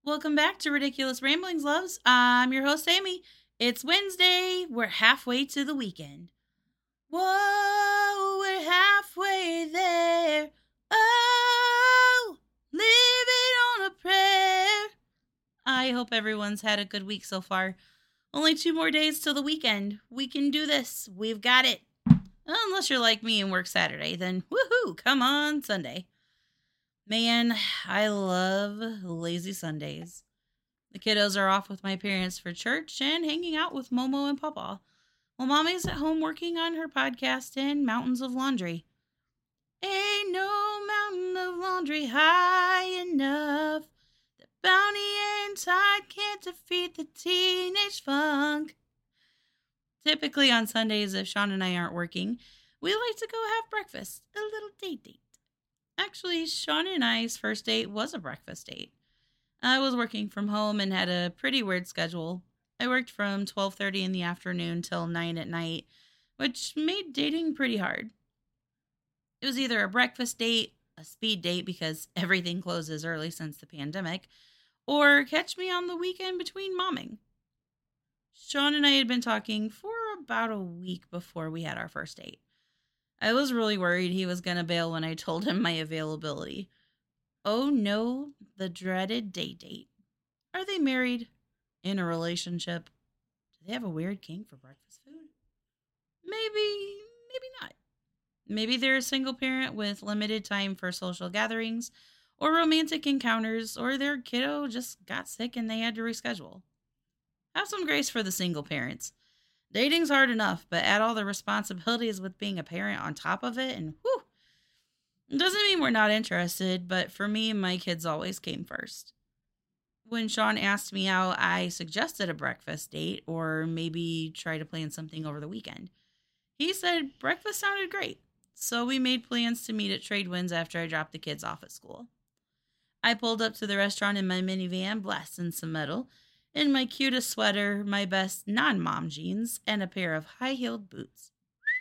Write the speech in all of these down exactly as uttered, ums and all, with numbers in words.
Welcome back to Ridiculous Ramblings, loves. I'm your host, Amy. It's Wednesday. We're halfway to the weekend. Whoa, we're halfway there. Oh, living on a prayer. I hope everyone's had a good week so far. Only two more days till the weekend. We can do this. We've got it. Unless you're like me and work Saturday, then woohoo, come on Sunday. Man, I love lazy Sundays. The kiddos are off with my parents for church and hanging out with Momo and Papa, while Mommy's at home working on her podcast and Mountains of Laundry. Ain't no mountain of laundry high enough. The bounty and tide can't defeat the teenage funk. Typically on Sundays, if Sean and I aren't working, we like to go have breakfast, a little date date. Actually, Sean and I's first date was a breakfast date. I was working from home and had a pretty weird schedule. I worked from twelve thirty in the afternoon till nine at night, which made dating pretty hard. It was either a breakfast date, a speed date because everything closes early since the pandemic, or catch me on the weekend between momming. Sean and I had been talking for about a week before we had our first date. I was really worried he was going to bail when I told him my availability. Oh no, the dreaded date date. Are they married? In a relationship? Do they have a weird kink for breakfast food? Maybe, maybe not. Maybe they're a single parent with limited time for social gatherings or romantic encounters, or their kiddo just got sick and they had to reschedule. Have some grace for the single parents. Dating's hard enough, but add all the responsibilities with being a parent on top of it, and whew. It doesn't mean we're not interested, but for me, my kids always came first. When Sean asked me out, I suggested a breakfast date or maybe try to plan something over the weekend. He said breakfast sounded great, so we made plans to meet at Tradewinds after I dropped the kids off at school. I pulled up to the restaurant in my minivan, blasting some metal, in my cutest sweater, my best non-mom jeans, and a pair of high-heeled boots.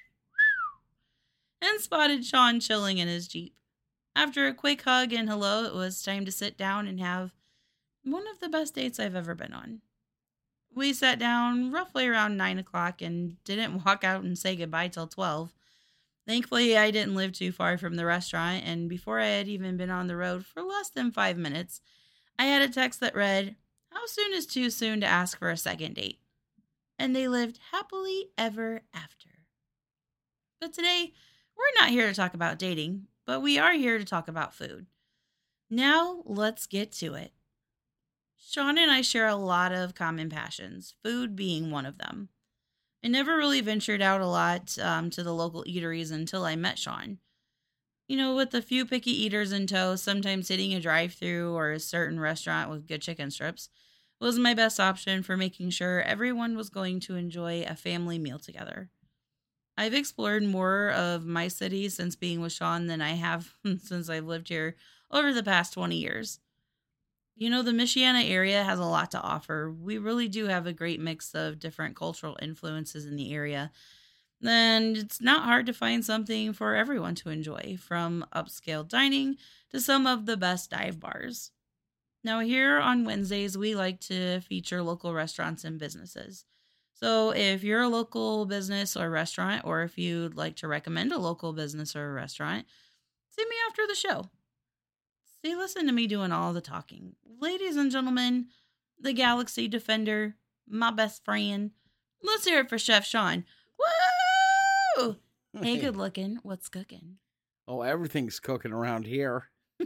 And spotted Sean chilling in his Jeep. After a quick hug and hello, it was time to sit down and have one of the best dates I've ever been on. We sat down roughly around nine o'clock and didn't walk out and say goodbye till twelve. Thankfully, I didn't live too far from the restaurant, and before I had even been on the road for less than five minutes, I had a text that read, "How soon is too soon to ask for a second date?" And they lived happily ever after. But today, we're not here to talk about dating, but we are here to talk about food. Now, let's get to it. Sean and I share a lot of common passions, food being one of them. I never really ventured out a lot um, to the local eateries until I met Sean. You know, with a few picky eaters in tow, sometimes hitting a drive-thru or a certain restaurant with good chicken strips was my best option for making sure everyone was going to enjoy a family meal together. I've explored more of my city since being with Sean than I have since I've lived here over the past twenty years. You know, the Michiana area has a lot to offer. We really do have a great mix of different cultural influences in the area. And it's not hard to find something for everyone to enjoy, from upscale dining to some of the best dive bars. Now, here on Wednesdays, we like to feature local restaurants and businesses. So if you're a local business or restaurant, or if you'd like to recommend a local business or a restaurant, see me after the show. See, listen to me doing all the talking. Ladies and gentlemen, the Galaxy Defender, my best friend. Let's hear it for Chef Sean. Woo! Hey, good looking. What's cooking? Oh, everything's cooking around here.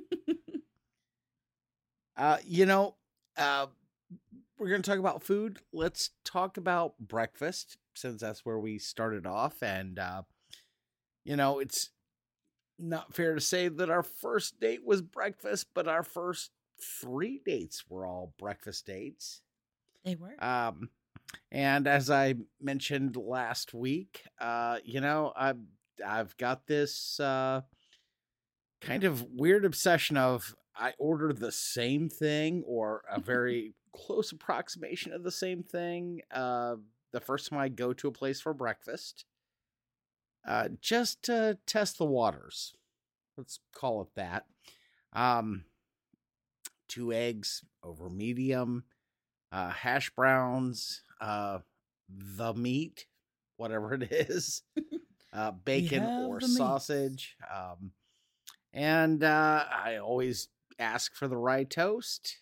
uh, you know, uh, we're going to talk about food. Let's talk about breakfast, since that's where we started off. And, uh, you know, it's not fair to say that our first date was breakfast, but our first three dates were all breakfast dates. They were. Um, and as I mentioned last week, uh, you know, I've, I've got this uh, kind of weird obsession of I order the same thing or a very close approximation of the same thing uh, the first time I go to a place for breakfast. Uh, just to test the waters. Let's call it that. Um, two eggs over medium, uh, hash browns, uh, the meat, whatever it is, uh, bacon or sausage. Um, and uh, I always ask for the rye toast.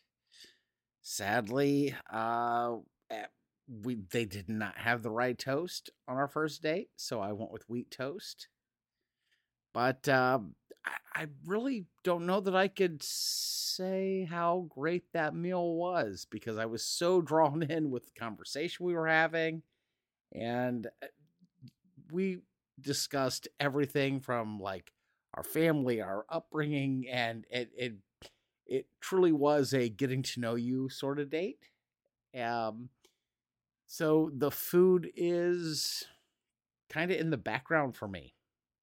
Sadly, uh, we they did not have the rye toast on our first date, so I went with wheat toast. But uh, I, I really don't know that I could say how great that meal was because I was so drawn in with the conversation we were having. And we discussed everything from like our family, our upbringing, and it it, it truly was a getting to know you sort of date. Um, so the food is kind of in the background for me.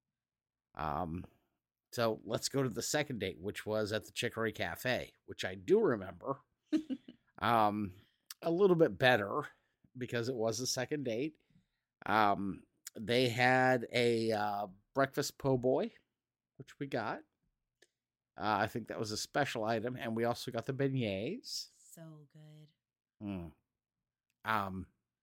Um, so let's go to the second date, which was at the Chicory Cafe, which I do remember. um, a little bit better because it was the second date. Um, they had a uh, breakfast po' boy, which we got. Uh, I think that was a special item, and we also got the beignets. So good. Mm. Um,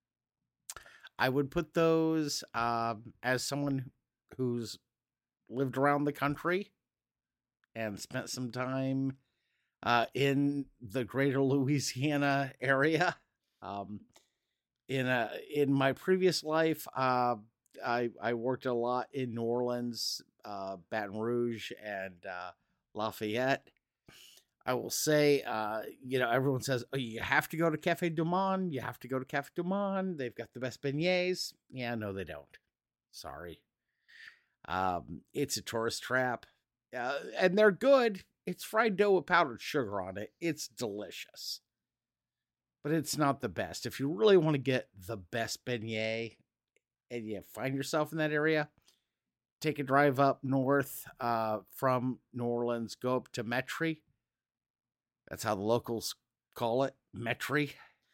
I would put those um, as someone who's lived around the country and spent some time uh, in the greater Louisiana area. Um, in a, in my previous life, uh, I, I worked a lot in New Orleans, uh, Baton Rouge, and uh, Lafayette. I will say, uh, you know, everyone says, oh, you have to go to Cafe Du Monde. You have to go to Cafe Du Monde. They've got the best beignets. Yeah, no, they don't. Sorry. Um, it's a tourist trap, uh, and they're good. It's fried dough with powdered sugar on it. It's delicious, but it's not the best. If you really want to get the best beignet and you find yourself in that area, take a drive up north uh, from New Orleans, go up to Metairie. That's how the locals call it, Metairie.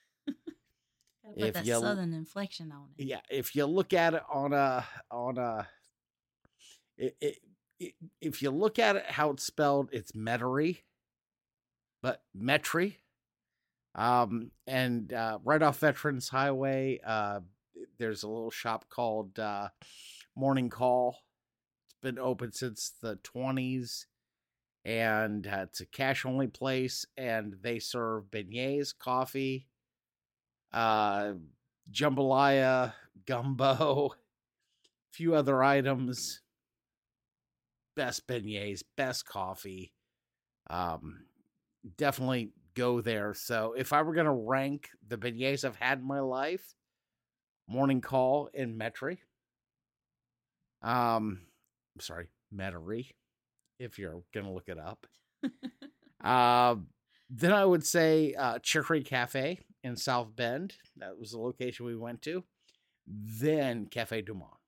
Gotta put that you, southern inflection on it. Yeah, if you look at it on a on a It, it, it, if you look at it how it's spelled, it's Metairie, but Metairie. Um, and uh, right off Veterans Highway, uh, there's a little shop called uh, Morning Call. It's been open since the twenties, and uh, it's a cash-only place, and they serve beignets, coffee, uh, jambalaya, gumbo, a few other items. Best beignets, best coffee. Um, definitely go there. So if I were going to rank the beignets I've had in my life, Morning Call in Metairie. Um, I'm sorry, Metairie, if you're going to look it up. uh, then I would say uh, Chicory Cafe in South Bend. That was the location we went to. Then Cafe Du Monde.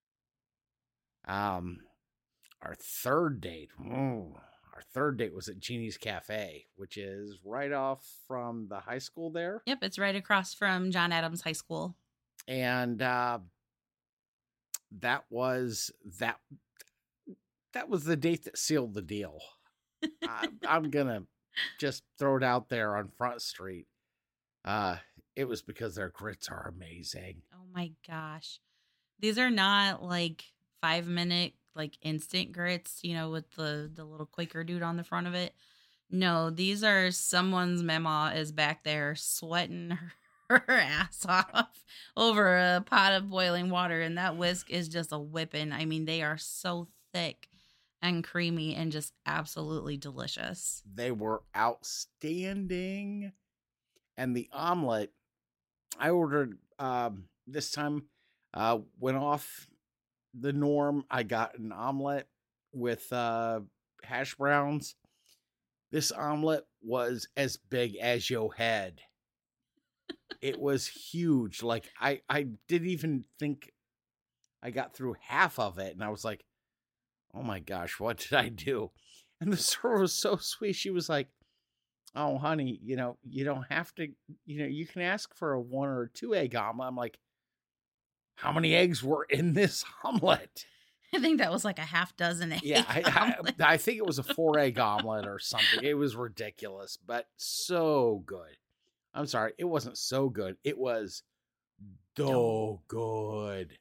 Um, Our third date, ooh, our third date was at Jeannie's Cafe, which is right off from the high school there. Yep, it's right across from John Adams High School. And uh, that was that. That was the date that sealed the deal. I, I'm gonna just throw it out there on Front Street. Uh, it was because their grits are amazing. Oh my gosh, these are not like five minute. Like instant grits, you know, with the, the little Quaker dude on the front of it. No, these are someone's mama is back there sweating her, her ass off over a pot of boiling water. And that whisk is just a whipping. I mean, they are so thick and creamy and just absolutely delicious. They were outstanding. And the omelet I ordered um, this time uh, went off the norm. I got an omelet with uh, hash browns. This omelet was as big as your head. It was huge. Like I, I didn't even think I got through half of it. And I was like, oh my gosh, what did I do? And the server was so sweet. She was like, oh, honey, you know, you don't have to, you know, you can ask for a one or a two egg omelet. I'm like, how many eggs were in this omelet? I think that was like a half dozen egg Yeah, I, omelet. I, I think it was a four egg omelet or something. It was ridiculous, but so good. I'm sorry, it wasn't so good. It was so good.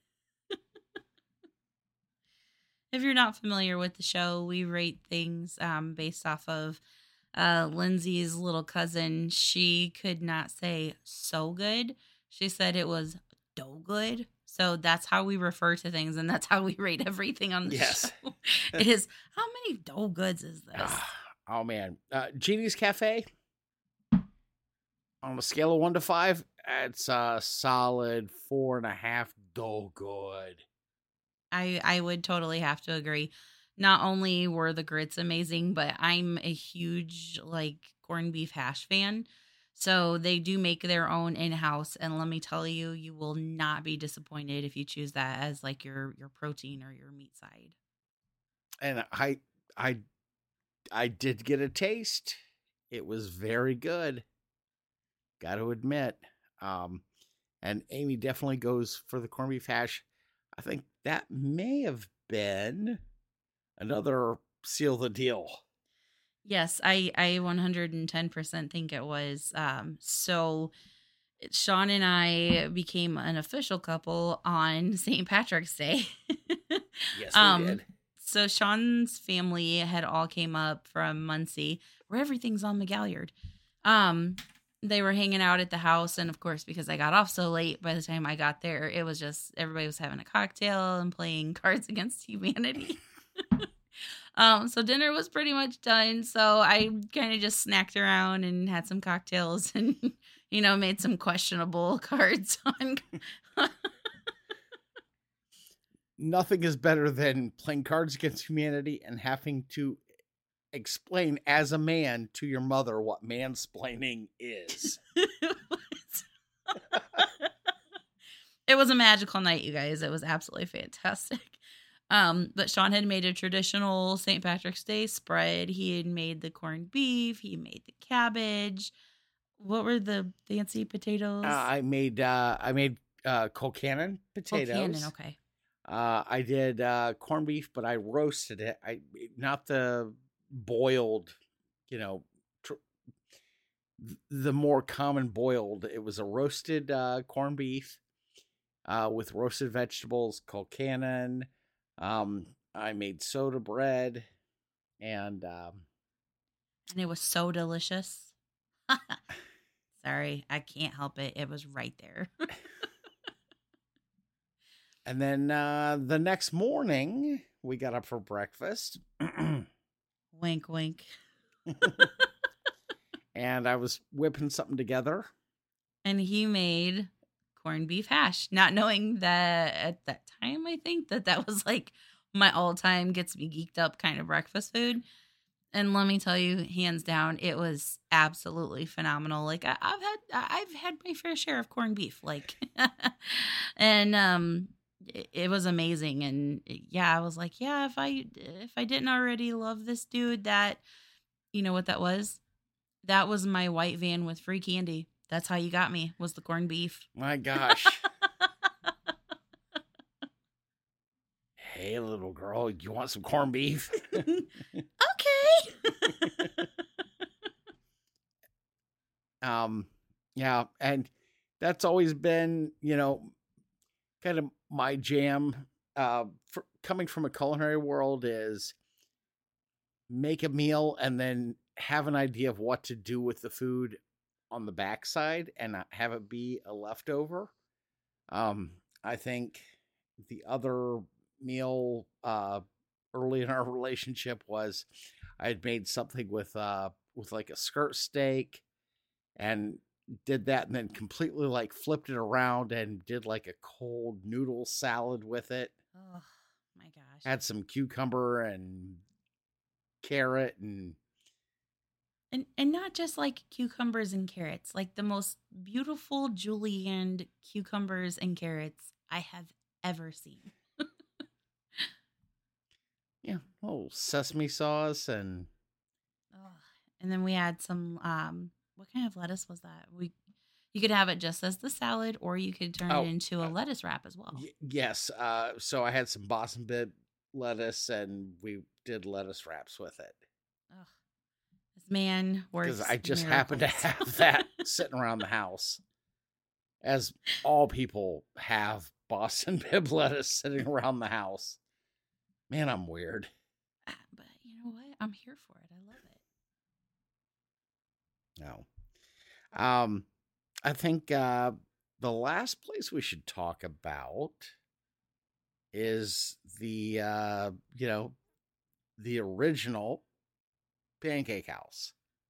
If you're not familiar with the show, we rate things um, based off of uh, Lindsay's little cousin. She could not say so good. She said it was do good. So that's how we refer to things, and that's how we rate everything on the Yes. show. It is, how many do goods is this? Oh, man. Uh, Jeannie's Cafe, on a scale of one to five, it's a solid four and a half do good. I, I would totally have to agree. Not only were the grits amazing, but I'm a huge like corned beef hash fan. So they do make their own in-house, and let me tell you, you will not be disappointed if you choose that as like your your protein or your meat side. And I I I did get a taste. It was very good. Got to admit. Um and Amy definitely goes for the corned beef hash. I think that may have been another seal the deal. Yes, I I one hundred ten percent think it was. Um, so Sean and I became an official couple on Saint Patrick's Day. Yes, we um, did. So Sean's family had all came up from Muncie, where everything's on McGalliard. Um, they were hanging out at the house, and of course, because I got off so late, by the time I got there, it was just everybody was having a cocktail and playing Cards Against Humanity. Um, so dinner was pretty much done. So I kind of just snacked around and had some cocktails and, you know, made some questionable cards on. Nothing is better than playing Cards Against Humanity and having to explain as a man to your mother what mansplaining is. It was a magical night, you guys. It was absolutely fantastic. Um, but Sean had made a traditional Saint Patrick's Day spread. He had made the corned beef. He made the cabbage. What were the fancy potatoes? Uh, I made uh, I made uh, Colcannon potatoes. Colcannon, okay. Uh, I did uh, corned beef, but I roasted it. I not the boiled, you know, tr- the more common boiled. It was a roasted uh, corned beef uh, with roasted vegetables, Colcannon. Um, I made soda bread, and um, and it was so delicious. Sorry, I can't help it. It was right there. And then uh, the next morning, we got up for breakfast. Wink, wink. And I was whipping something together. And he made corned beef hash, not knowing that at that time, I think that that was like my all-time gets me geeked up kind of breakfast food. And let me tell you, hands down, it was absolutely phenomenal. Like I, I've had, I've had my fair share of corned beef, like, and um, it, it was amazing. And yeah, I was like, yeah, if I, if I didn't already love this dude, that, you know what that was? That was my white van with free candy. That's how you got me, was the corned beef. My gosh. Hey, little girl, you want some corned beef? Okay. um, yeah, and that's always been, you know, kind of my jam. Uh, for, coming from a culinary world is make a meal and then have an idea of what to do with the food on the backside and not have it be a leftover. Um, I think the other meal uh, early in our relationship was I had made something with uh, with like a skirt steak and did that and then completely like flipped it around and did like a cold noodle salad with it. Oh my gosh. Had some cucumber and carrot and And and not just like cucumbers and carrots, like the most beautiful julienne cucumbers and carrots I have ever seen. yeah, oh, sesame sauce and Oh, and then we had some um what kind of lettuce was that? We you could have it just as the salad or you could turn Oh, it into a uh, lettuce wrap as well. y- yes. Uh, so I had some Boston bib lettuce, and we did lettuce wraps with it. Ugh. This man works Because I just miracles. happened to have that sitting around the house. As all people have Boston bib lettuce sitting around the house. Man, I'm weird. Uh, But you know what? I'm here for it. I love it. No. Um, I think uh, the last place we should talk about is the, uh, you know, the original Pancake House.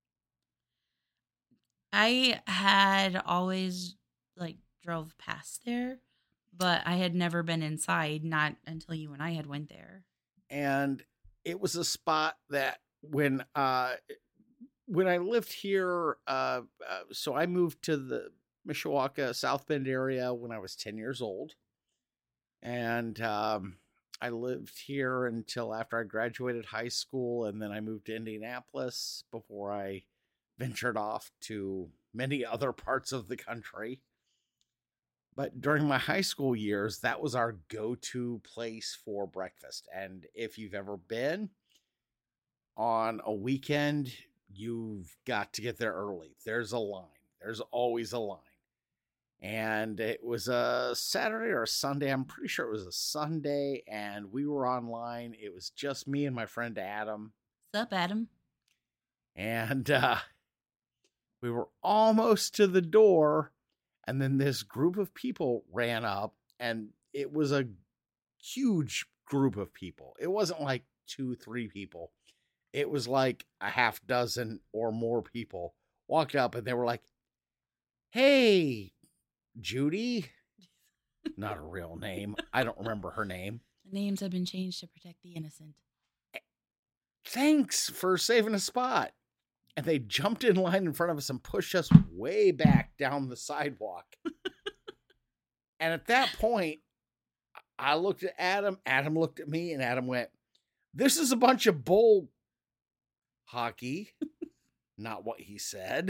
I had always like drove past there, but I had never been inside, not until you and I had went there. And it was a spot that when uh when I lived here, uh, uh so I moved to the Mishawaka South Bend area when I was ten years old, and um I lived here until after I graduated high school, and then I moved to Indianapolis before I ventured off to many other parts of the country. But during my high school years, that was our go-to place for breakfast. And if you've ever been on a weekend, you've got to get there early. There's a line. There's always a line. And it was a Saturday or a Sunday. I'm pretty sure it was a Sunday. And we were online. It was just me and my friend Adam. What's up, Adam? And uh, we were almost to the door. And then this group of people ran up, and it was a huge group of people. It wasn't like two, three people. It was like a half dozen or more people walked up, and they were like, "Hey, Judy." Not a real name. I don't remember her name. The names have been changed to protect the innocent. Thanks for saving a spot. And they jumped in line in front of us and pushed us way back down the sidewalk. And at that point, I looked at Adam, Adam looked at me, and Adam went, "This is a bunch of bull hockey." Not what he said.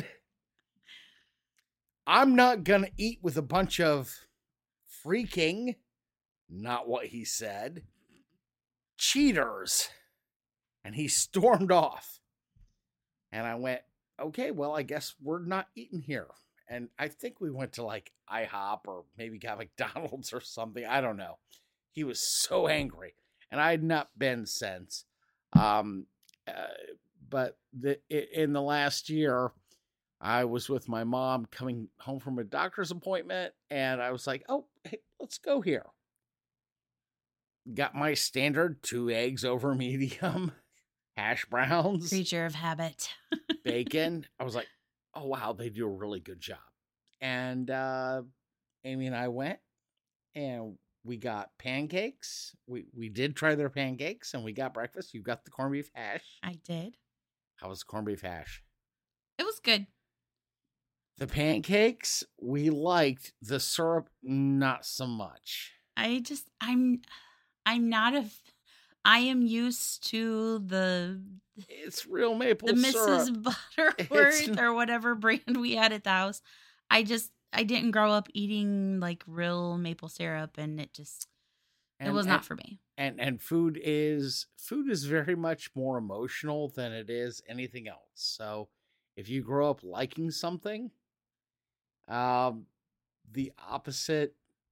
"I'm not going to eat with a bunch of freaking," not what he said, "cheaters." And he stormed off. And I went, "Okay, well, I guess we're not eating here." And I think we went to like IHOP or maybe got McDonald's or something. I don't know. He was so angry. And I had not been since. Um, uh, but the, in the last year, I was with my mom coming home from a doctor's appointment. And I was like, "Oh, hey, let's go here." Got my standard two eggs over medium. Hash browns, Creature of habit. bacon. I was like, "Oh, wow, they do a really good job." And uh, Amy and I went, and we got pancakes. We we did try their pancakes, and we got breakfast. You got the corned beef hash. I did. How was the corned beef hash? It was good. The pancakes, we liked. The syrup, not so much. I just, I'm, I'm not a, I am used to the It's real maple the Missus syrup. Butterworth It's- or whatever brand we had at the house. I just I didn't grow up eating like real maple syrup, and it just it And- was and- not for me. And and food is food is very much more emotional than it is anything else. So if you grow up liking something, um, the opposite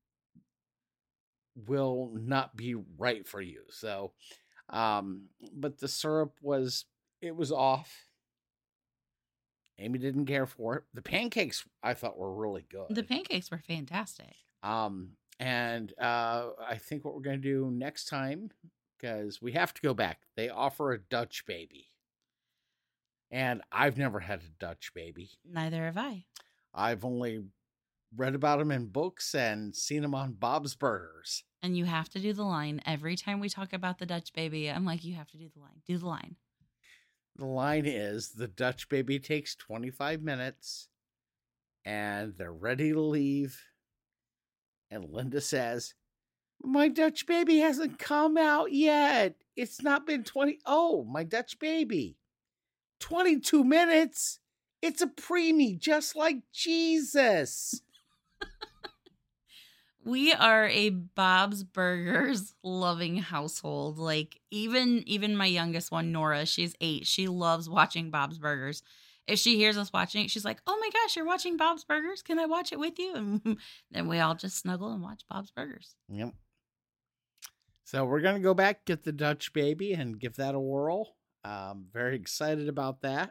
will not be right for you. So, um, but the syrup was it was off. Amy didn't care for it. The pancakes I thought were really good. The pancakes were fantastic. Um, and uh, I think what we're going to do next time, because we have to go back, they offer a Dutch baby. And I've never had a Dutch baby. Neither have I. I've only read about them in books and seen them on Bob's Burgers. And you have to do the line every time we talk about the Dutch baby. I'm like, you have to do the line. Do the line. The line is the Dutch baby takes twenty-five minutes and they're ready to leave. And Linda says, "My Dutch baby hasn't come out yet. It's not been twenty. Oh, my Dutch baby. twenty-two minutes. It's a preemie, just like Jesus." We are a Bob's Burgers loving household. Like even even my youngest one, Nora, she's eight. She loves watching Bob's Burgers. If she hears us watching it, she's like, "Oh my gosh, you're watching Bob's Burgers? Can I watch it with you?" And then we all just snuggle and watch Bob's Burgers. Yep. So we're gonna go back, get the Dutch baby, and give that a whirl. Um, very excited about that.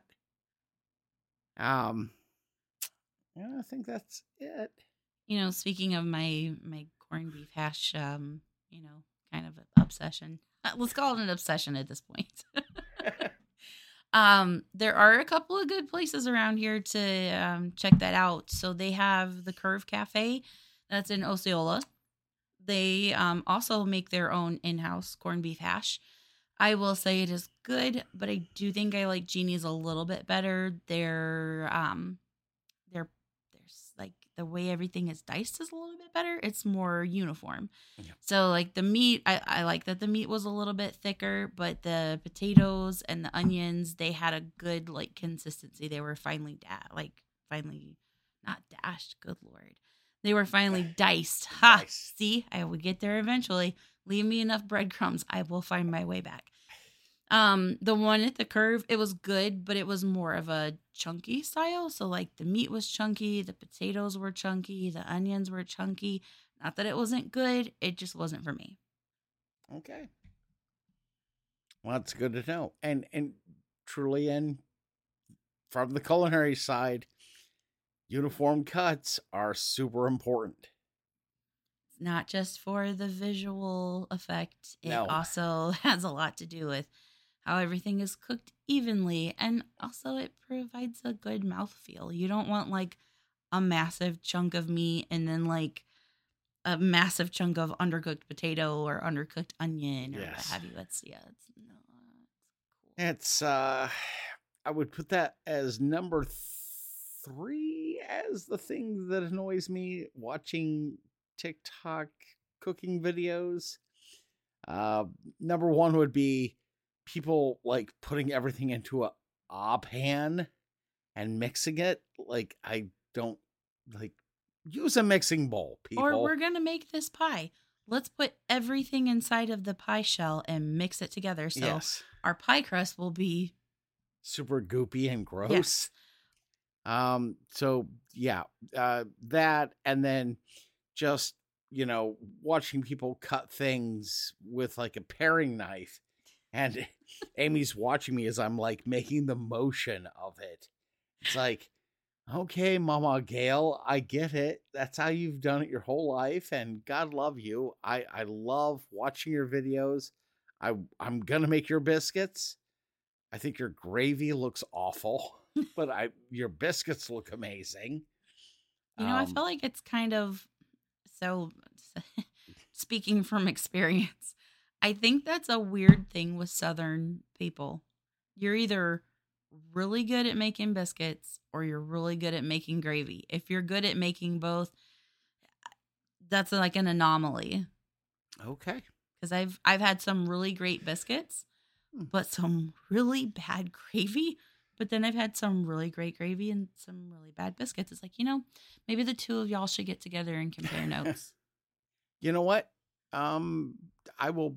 Um, yeah, I think that's it. You know, speaking of my my corned beef hash, um, you know, kind of an obsession. Uh, let's call it an obsession at this point. um, there are a couple of good places around here to um, check that out. So they have the Curve Cafe, that's in Osceola. They um, also make their own in-house corned beef hash. I will say it is good, but I do think I like Jeannie's a little bit better. Their um, their there's like the way everything is diced is a little bit better. It's more uniform. Yeah. So like the meat, I, I like that the meat was a little bit thicker, but the potatoes and the onions, they had a good like consistency. They were finely da- like finely not dashed. Good Lord. They were finally diced. Ha! Nice. See, I will get there eventually. Leave me enough breadcrumbs. I will find my way back. Um, the one at the Curve, it was good, but it was more of a chunky style. So like the meat was chunky, the potatoes were chunky, the onions were chunky. Not that it wasn't good, it just wasn't for me. Okay. Well, that's good to know. And and truly, and from the culinary side, uniform cuts are super important. Not just for the visual effect, it No. also has a lot to do with how everything is cooked evenly, and also it provides a good mouthfeel. You don't want like a massive chunk of meat and then like a massive chunk of undercooked potato or undercooked onion or Yes. what have you. It's yeah, it's no, it's cool. It's uh I would put that as number th- three as the thing that annoys me watching TikTok cooking videos. Uh number one would be people like putting everything into a, a pan and mixing it. Like I don't like use a mixing bowl, people. Or we're gonna make this pie. Let's put everything inside of the pie shell and mix it together. So yes. our pie crust will be Super goopy and gross. Yes. Um, so yeah, uh, that, and then just, you know, watching people cut things with like a paring knife, and Amy's watching me as I'm like making the motion of it. It's like, okay, Mama Gail, I get it. That's how you've done it your whole life, and God love you. I, I love watching your videos. I, I'm gonna make your biscuits. I think your gravy looks awful, but I your biscuits look amazing. You know, I Um, feel like it's kind of so speaking from experience. I think that's a weird thing with Southern people. You're either really good at making biscuits or you're really good at making gravy. If you're good at making both, that's like an anomaly. Okay. Because I've I've had some really great biscuits, but some really bad gravy. But then I've had some really great gravy and some really bad biscuits. It's like, you know, maybe the two of y'all should get together and compare notes. You know what? Um, I will.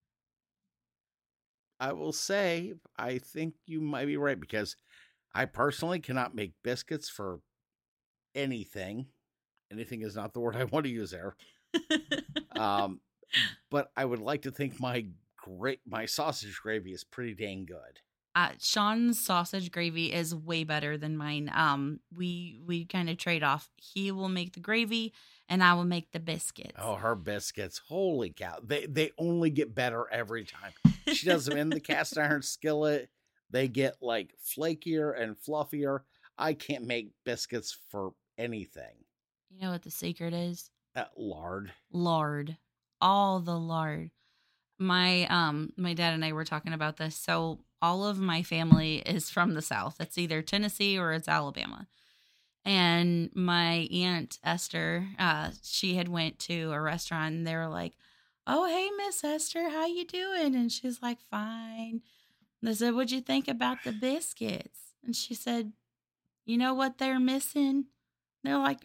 I will say I think you might be right, because I personally cannot make biscuits for anything. Anything is not the word I want to use there. Um, but I would like to think my great my sausage gravy is pretty dang good. Uh, Sean's sausage gravy is way better than mine. Um, we we kind of trade off. He will make the gravy, and I will make the biscuits. Oh, her biscuits! Holy cow! They they only get better every time. She does them in the cast iron skillet. They get like flakier and fluffier. I can't make biscuits for anything. You know what the secret is? Uh, lard. Lard, all the lard. My um my dad and I were talking about this. So all of my family is from the South. It's either Tennessee or it's Alabama. And my aunt Esther, uh, she had went to a restaurant and they were like, "Oh, hey, Miss Esther, how you doing?" And she's like, "Fine." And they said, "What'd you think about the biscuits?" And she said, "You know what they're missing?" They're like,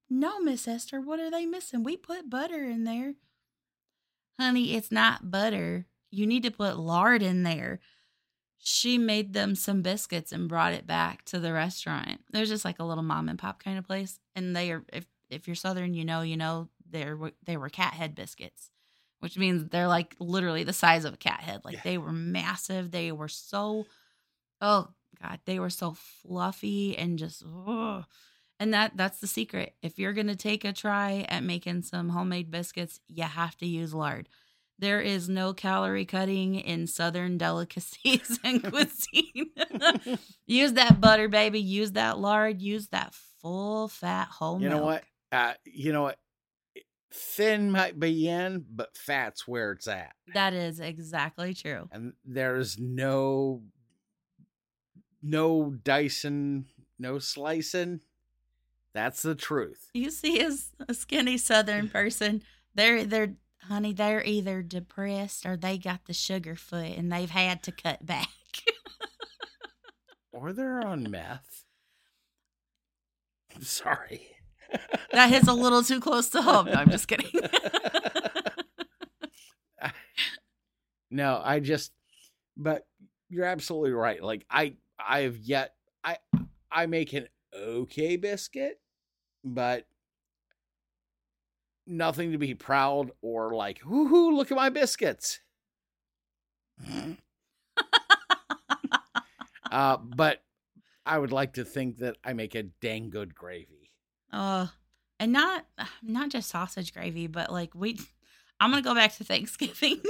No, Miss Esther, what are they missing? We put butter in there. Honey, it's not butter. You need to put lard in there. She made them some biscuits and brought it back to the restaurant. There's just like a little mom and pop kind of place. And they are, if, if you're Southern, you know, you know, they're, they were cat head biscuits, which means they're like literally the size of a cat head. Like yeah. They were massive. They were so, oh God, they were so fluffy and just, oh. And that that's the secret. If you're going to take a try at making some homemade biscuits, you have to use lard. There is no calorie cutting in Southern delicacies and cuisine. Use that butter, baby. Use that lard. Use that full fat whole you milk. know what? Uh, you know what? Thin might be in, but fat's where it's at. That is exactly true. And there's no, no dicing, no slicing. That's the truth. You see, as a skinny Southern person, they're they're honey, they're either depressed or they got the sugar foot and they've had to cut back. Or they're on meth. I'm sorry. That hits a little too close to home. No, I'm just kidding. No, I just, but you're absolutely right. Like I, I have yet, I, I make an okay biscuit, but nothing to be proud or like, woohoo, look at my biscuits. uh, but I would like to think that I make a dang good gravy. Uh, and not, not just sausage gravy, but like we, I'm going to go back to Thanksgiving.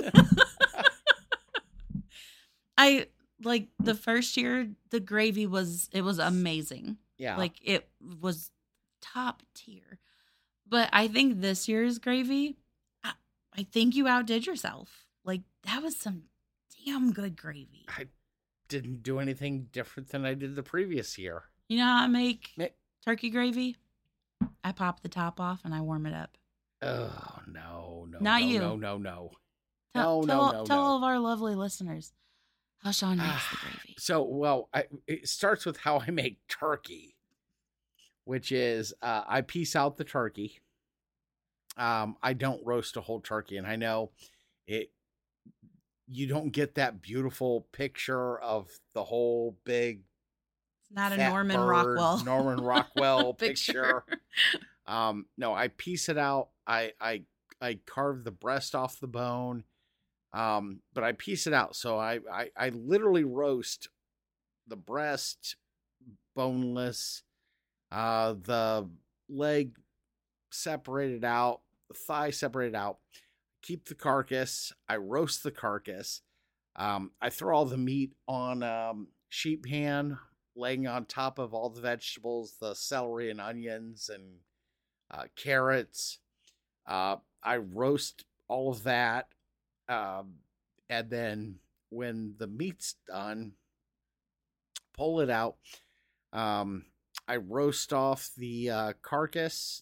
I like the first year, the gravy was, it was amazing. Yeah. Like it was top tier. But I think this year's gravy, I, I think you outdid yourself. Like that was some damn good gravy. I didn't do anything different than I did the previous year. You know how I make Me- turkey gravy? I pop the top off and I warm it up. Oh, no, no, Not no, you. no, no, no. Tell, no, tell, no, no, tell no. all of our lovely listeners how Sean makes the gravy. So, well, I, it starts with how I make turkey, which is uh, I piece out the turkey. Um, I don't roast a whole turkey, and I know it. You don't get that beautiful picture of the whole big. It's not a fat Norman bird, Rockwell. Norman Rockwell picture. picture. Um, no, I piece it out. I I I carve the breast off the bone. Um, but I piece it out. So I, I, I literally roast the breast, boneless, uh, the leg separated out, the thigh separated out, keep the carcass. I roast the carcass. Um, I throw all the meat on, um, sheet pan, laying on top of all the vegetables, the celery and onions and, uh, carrots. Uh, I roast all of that. Um, and then when the meat's done, pull it out. Um, I roast off the uh, carcass.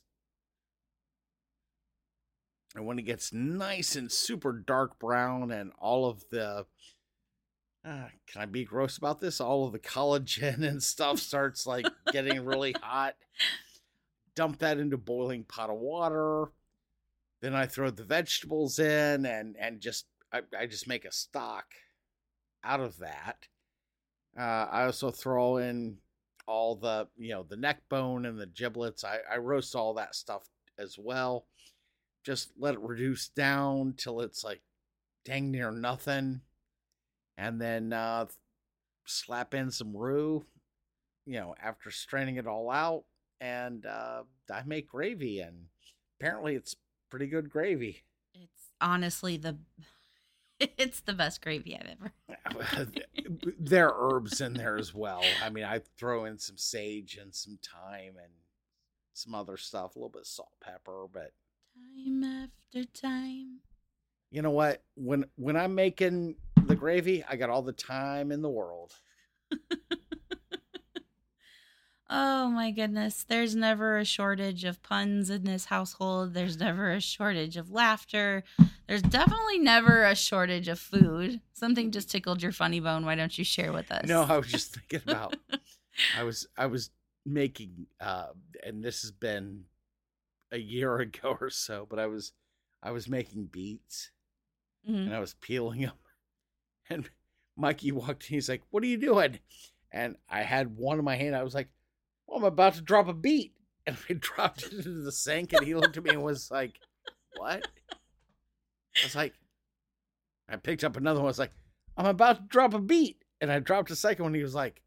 And when it gets nice and super dark brown and all of the, uh, can I be gross about this? All of the collagen and stuff starts like getting really hot. Dump that into boiling pot of water. Then I throw the vegetables in and, and just, I, I just make a stock out of that. Uh, I also throw in all the, you know, the neck bone and the giblets. I, I roast all that stuff as well. Just let it reduce down till it's like dang near nothing. And then uh, slap in some roux, you know, after straining it all out. And uh, I make gravy, and apparently it's pretty good gravy. It's honestly the it's the best gravy I've ever. There are herbs in there as well. I mean, I throw in some sage and some thyme and some other stuff, a little bit of salt, pepper, but time after time. You know what? When when I'm making the gravy, I got all the time in the world. Oh my goodness. There's never a shortage of puns in this household. There's never a shortage of laughter. There's definitely never a shortage of food. Something just tickled your funny bone. Why don't you share with us? No, I was just thinking about I was I was making uh and this has been a year ago or so, but I was I was making beets Mhm. and I was peeling them. And Mikey walked in. He's like, "What are you doing?" And I had one in my hand. I was like, "Well, I'm about to drop a beet." And I dropped it into the sink. And he looked at me and was like, "What?" I was like, I picked up another one. I was like, "I'm about to drop a beet." And I dropped a second one. And he was like,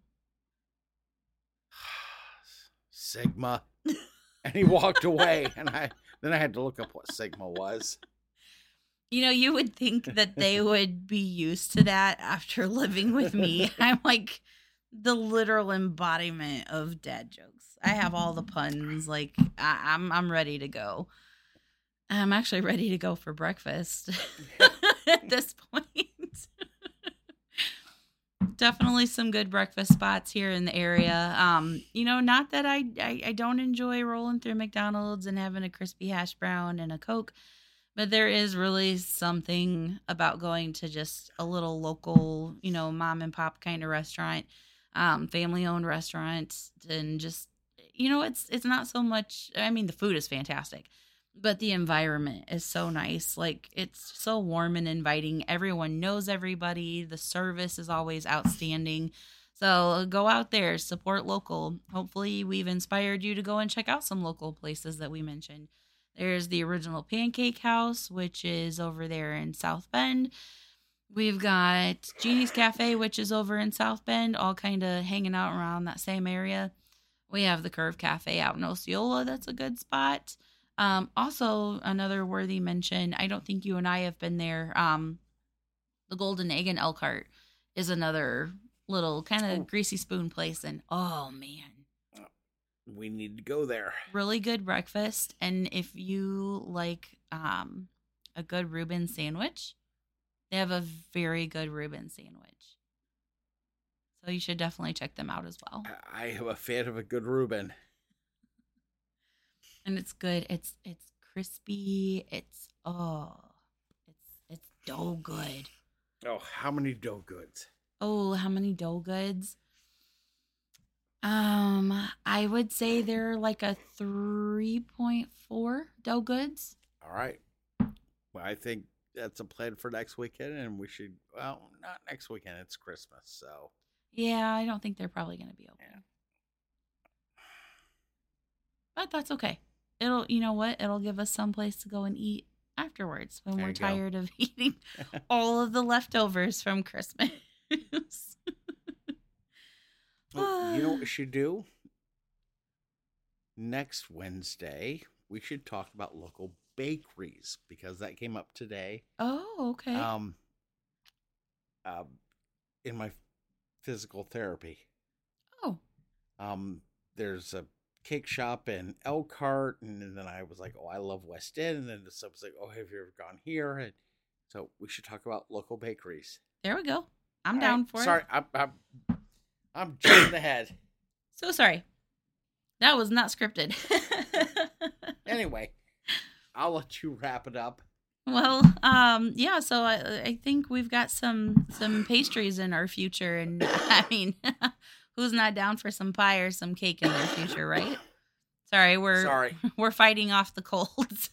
"Sigma." And he walked away. And I then I had to look up what Sigma was. You know, you would think that they would be used to that after living with me. I'm like the literal embodiment of dad jokes. I have all the puns. Like I, I'm, I'm ready to go. I'm actually ready to go for breakfast at this point. Definitely some good breakfast spots here in the area. Um, you know, not that I, I I don't enjoy rolling through McDonald's and having a crispy hash brown and a Coke. But there is really something about going to just a little local, you know, mom and pop kind of restaurant, um, family owned restaurant, and just, you know, it's it's not so much. I mean, the food is fantastic, but the environment is so nice. Like it's so warm and inviting. Everyone knows everybody. The service is always outstanding. So go out there, support local. Hopefully, we've inspired you to go and check out some local places that we mentioned. There's the Original Pancake House, which is over there in South Bend. We've got Jeannie's Cafe, which is over in South Bend, all kind of hanging out around that same area. We have the Curve Cafe out in Osceola. That's a good spot. Um, also, another worthy mention, I don't think you and I have been there. Um, the Golden Egg in Elkhart is another little kind of Oh. greasy spoon place. And oh, man. We need to go there. Really good breakfast. And if you like um, a good Reuben sandwich, they have a very good Reuben sandwich. So you should definitely check them out as well. I am a fan of a good Reuben. And it's good. It's it's crispy. It's oh, it's it's dough good. Oh, how many dough goods? Oh, how many dough goods? Um, I would say they're like a three point four dough goods. All right. Well, I think that's a plan for next weekend, and we should, well, not next weekend. It's Christmas, so. Yeah, I don't think they're probably going to be open. Yeah. But that's okay. It'll, you know what? It'll give us some place to go and eat afterwards when There we're you go. tired of eating all of the leftovers from Christmas. Oh, you know what we should do? Next Wednesday, we should talk about local bakeries because that came up today. Oh, okay. Um, uh, in my physical therapy. Oh. Um, there's a cake shop in Elkhart, and then I was like, oh, I love West End, and then someone was like, oh, have you ever gone here? And so we should talk about local bakeries. There we go. I'm All down right. for Sorry, it. I'm, I'm, I'm jumping ahead. So sorry. That was not scripted. Anyway, I'll let you wrap it up. Well, um, yeah, so I, I think we've got some some pastries in our future, and I mean, who's not down for some pie or some cake in their future, right? Sorry, we're Sorry. we're fighting off the colds.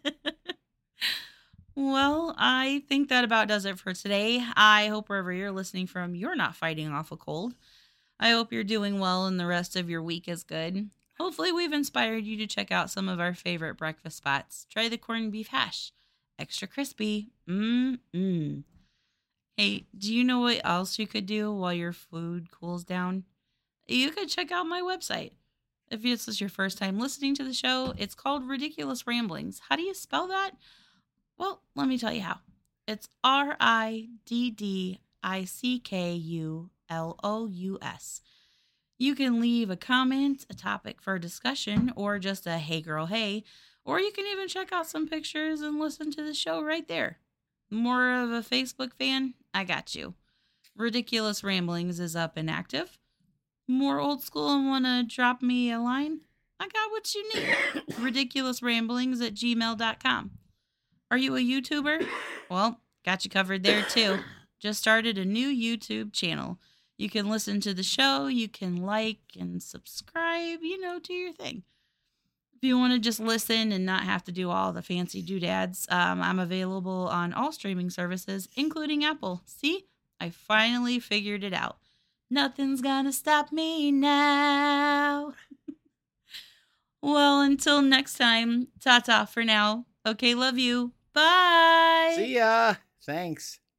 Well, I think that about does it for today. I hope wherever you're listening from, you're not fighting off a cold. I hope you're doing well and the rest of your week is good. Hopefully we've inspired you to check out some of our favorite breakfast spots. Try the corned beef hash. Extra crispy. Mmm. Hey, do you know what else you could do while your food cools down? You could check out my website. If this is your first time listening to the show, it's called Ridiculous Ramblings. How do you spell that? Well, let me tell you how. It's R I D D I C K U L O U S. You can leave a comment, a topic for discussion, or just a hey girl hey, or you can even check out some pictures and listen to the show right there. More of a Facebook fan? I got you. Ridiculous Ramblings is up and active. More old school and want to drop me a line? I got what you need. ridiculous ramblings at gmail dot com. Are you a YouTuber? Well, got you covered there too. Just started a new YouTube channel. You can listen to the show, you can like and subscribe, you know, do your thing. If you want to just listen and not have to do all the fancy doodads, um, I'm available on all streaming services, including Apple. See, I finally figured it out. Nothing's gonna stop me now. Well, until next time, ta-ta for now. Okay, love you. Bye. See ya. Thanks.